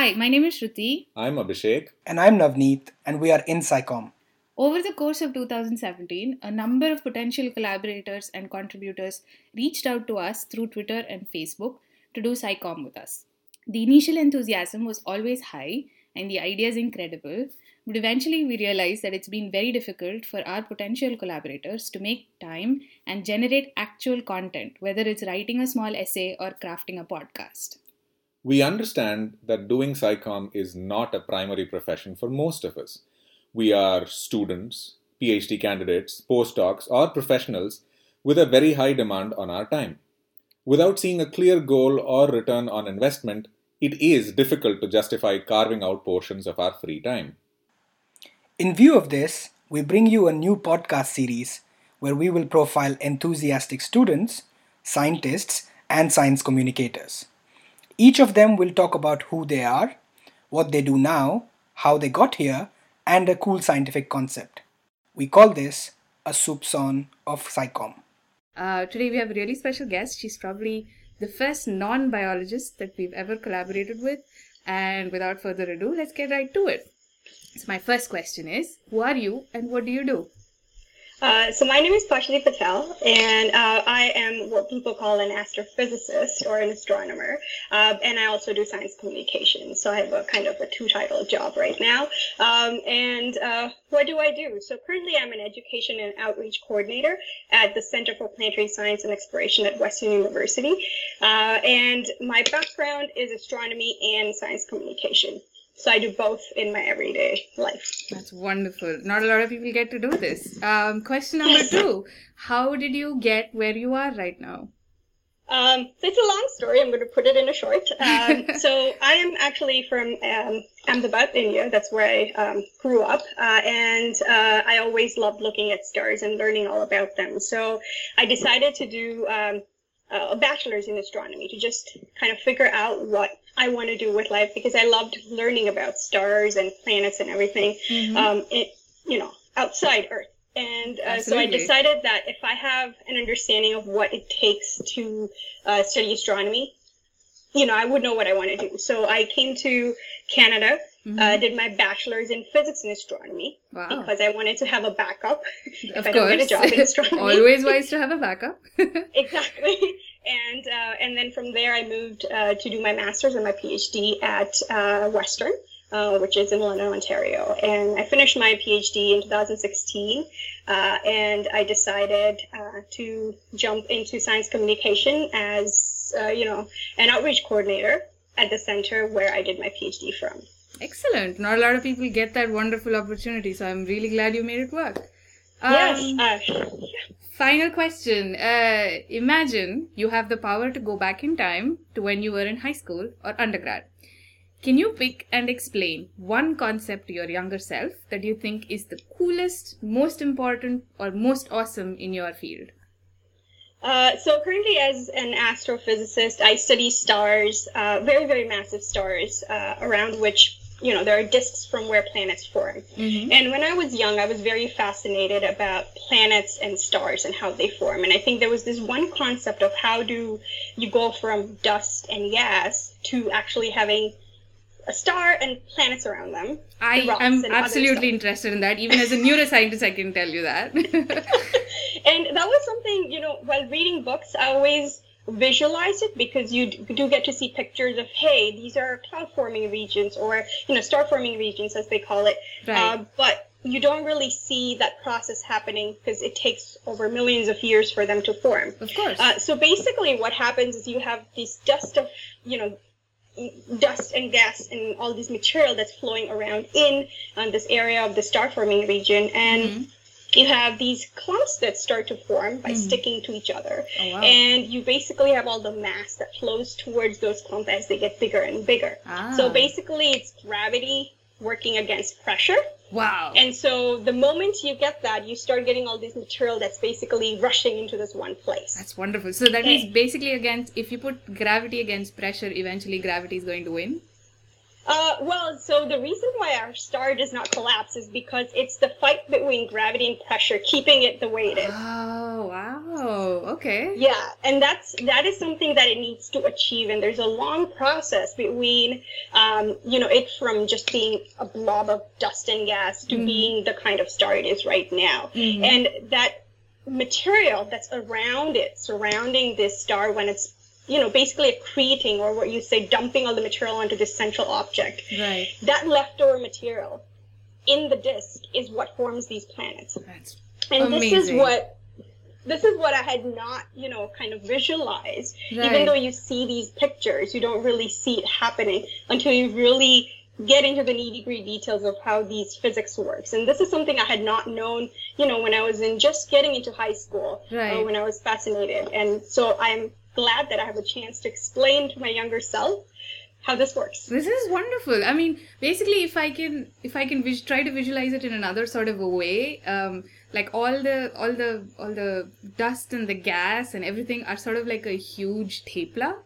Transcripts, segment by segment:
Hi, my name is Shruti. I'm Abhishek. And I'm Navneet, and we are in SciComm. Over the course of 2017, a number of potential collaborators and contributors reached out to us through Twitter and Facebook to do SciComm with us. The initial enthusiasm was always high and the ideas incredible, but eventually we realized that it's been very difficult for our potential collaborators to make time and generate actual content, whether it's writing a small essay or crafting a podcast. We understand that doing SciComm is not a primary profession for most of us. We are students, PhD candidates, postdocs, or professionals with a very high demand on our time. Without seeing a clear goal or return on investment, it is difficult to justify carving out portions of our free time. In view of this, we bring you a new podcast series where we will profile enthusiastic students, scientists, and science communicators. Each of them will talk about who they are, what they do now, how they got here, and a cool scientific concept. We call this a soupçon of SciComm. Today we have a really special guest. She's probably the first non-biologist that we've ever collaborated with. And without further ado, let's get right to it. So my first question is, who are you and what do you do? So my name is Pashti Patel, and I am what people call an astrophysicist or an astronomer, and I also do science communication. So I have a kind of a two-title job right now. What do I do? So currently I'm an education and outreach coordinator at the Center for Planetary Science and Exploration at Western University, and my background is astronomy and science communication. So I do both in my everyday life. That's wonderful. Not a lot of people get to do this. Question number 2. How did you get where you are right now? So it's a long story. I'm going to put it in a short. So I am actually from Ahmedabad, India. That's where I grew up. I always loved looking at stars and learning all about them. So I decided to do a bachelor's in astronomy to just kind of figure out what I want to do with life, because I loved learning about stars and planets and everything, outside Earth. And so I decided that if I have an understanding of what it takes to study astronomy, I would know what I want to do. So I came to Canada, did my bachelor's in physics and astronomy, because I wanted to have a backup if I don't get a job in astronomy. Always wise to have a backup. Exactly. And then from there I moved to do my master's and my PhD at Western, which is in London, Ontario. And I finished my PhD in 2016, and I decided to jump into science communication as, an outreach coordinator at the center where I did my PhD from. Excellent. Not a lot of people get that wonderful opportunity, so I'm really glad you made it work. Yes. Final question. Imagine you have the power to go back in time to when you were in high school or undergrad. Can you pick and explain one concept to your younger self that you think is the coolest, most important, or most awesome in your field? So currently as an astrophysicist, I study stars, very, very massive stars, around which there are disks from where planets form. And when I was young, I was very fascinated about planets and stars and how they form. And I think there was this one concept of how do you go from dust and gas to actually having a star and planets around them. I am absolutely interested in that. Even as a neuroscientist, I can tell you that. And that was something, while reading books, I always visualize it, because you do get to see pictures of, hey, these are cloud forming regions, or star forming regions as they call it, right. But you don't really see that process happening because it takes over millions of years for them to form. Of course. So basically what happens is you have this dust and gas and all this material that's flowing around in this area of the star forming region, and you have these clumps that start to form by sticking to each other. Oh, wow. And you basically have all the mass that flows towards those clumps as they get bigger and bigger. So basically it's gravity working against pressure. Wow. And so the moment you get that, you start getting all this material that's basically rushing into this one place. That's wonderful. So that means basically if you put gravity against pressure, eventually gravity is going to win? So the reason why our star does not collapse is because it's the fight between gravity and pressure keeping it the way it is. Oh, wow. Oh, okay. Yeah, and that is something that it needs to achieve, and there's a long process between, it from just being a blob of dust and gas to being the kind of star it is right now. And that material that's around it, surrounding this star when it's, basically accreting, or what you say, dumping all the material onto this central object. Right. That leftover material in the disk is what forms these planets. That's and amazing. This is what I had not, kind of visualized. Right. Even though you see these pictures, you don't really see it happening until you really get into the nitty-gritty details of how these physics works. And this is something I had not known, when I was just getting into high school, right. When I was fascinated. And so I'm glad that I have a chance to explain to my younger self how this works. This is wonderful. I mean, basically, if I can try to visualize it in another sort of a way, like all the dust and the gas and everything are sort of like a huge tepla.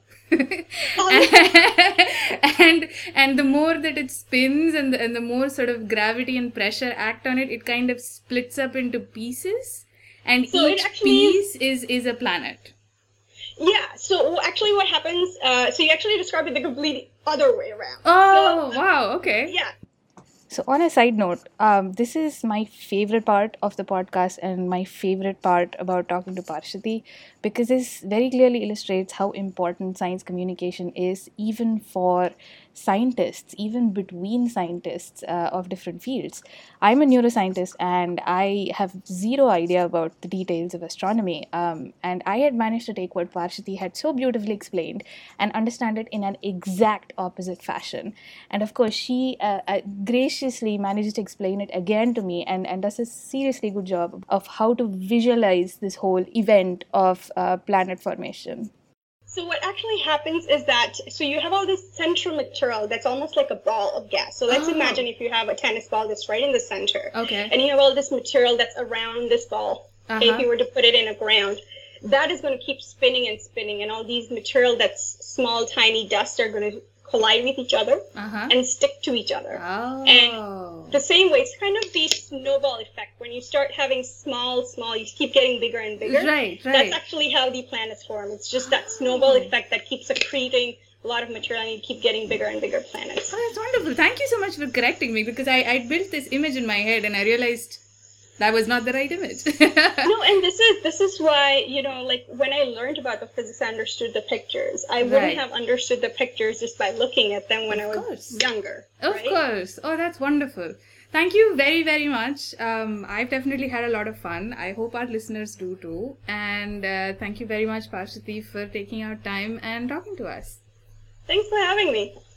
and the more that it spins and the more sort of gravity and pressure act on it, it kind of splits up into pieces, and so each piece is a planet. Yeah, so actually what happens, so you actually described it the complete other way around. Oh, so, wow, okay. Yeah. So on a side note, this is my favorite part of the podcast and my favorite part about talking to Parshati, because this very clearly illustrates how important science communication is, even for scientists, even between scientists of different fields. I'm a neuroscientist and I have zero idea about the details of astronomy. And I had managed to take what Parshati had so beautifully explained and understand it in an exact opposite fashion. And of course, she graciously manages to explain it again to me and does a seriously good job of how to visualize this whole event of planet formation. So what actually happens is that, so you have all this central material that's almost like a ball of gas. So let's imagine if you have a tennis ball that's right in the center. Okay. And you have all this material that's around this ball. Okay, if you were to put it in a ground, that is going to keep spinning and spinning. And all these material that's small, tiny dust are going to collide with each other and stick to each other. Oh. And the same way, it's kind of the snowball effect. When you start having small, you keep getting bigger and bigger. Right. That's actually how the planets form. It's just that snowball effect that keeps accreting a lot of material, and you keep getting bigger and bigger planets. Oh, that's wonderful. Thank you so much for correcting me, because I built this image in my head and I realized that was not the right image. No, and this is why, like when I learned about the physics, I understood the pictures. I wouldn't have understood the pictures just by looking at them when I was younger. Of course. Oh, that's wonderful. Thank you very, very much. I've definitely had a lot of fun. I hope our listeners do too. And thank you very much, Parshati, for taking out time and talking to us. Thanks for having me.